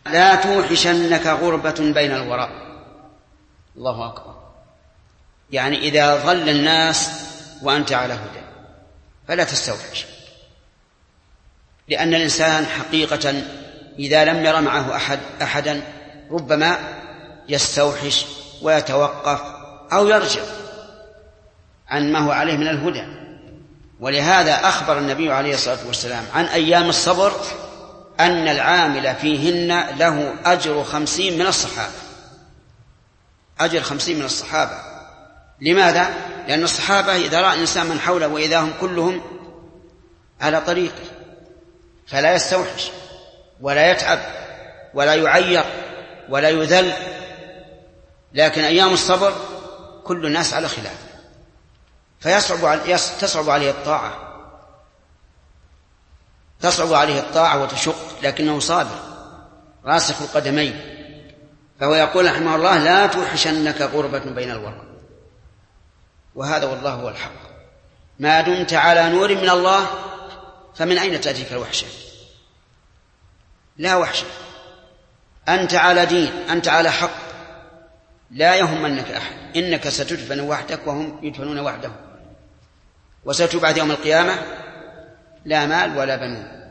لا توحشنك غربة بين الوراء. الله أكبر. يعني إذا ظل الناس وأنت على هدى فلا تستوحش، لأن الإنسان حقيقة إذا لم ير معه أحدا ربما يستوحش ويتوقف أو يرجع عن ما هو عليه من الهدى. ولهذا أخبر النبي عليه الصلاة والسلام عن أيام الصبر أن العامل فيهن له أجر 50 من الصحابة. أجر 50 من الصحابة. لماذا؟ لأن الصحابة إذا رأى الإنسان من حوله وإذا هم كلهم على طريقه فلا يستوحش ولا يتعب ولا يعير ولا يذل. لكن أيام الصبر كل الناس على خلاف تصعب عليه الطاعة وتشق، لكنه صابر راسخ القدمين. فهو يقول رحمه الله لا توحشنك غربة بين الورى. وهذا والله هو الحق. ما دمت على نور من الله فمن أين تأتيك الوحشة؟ لا وحشة. أنت على دين، أنت على حق، لا يهمنك أحد. إنك ستدفن وحدك وهم يدفنون وحدهم، وستبعث يوم القيامة لا مال ولا بنون.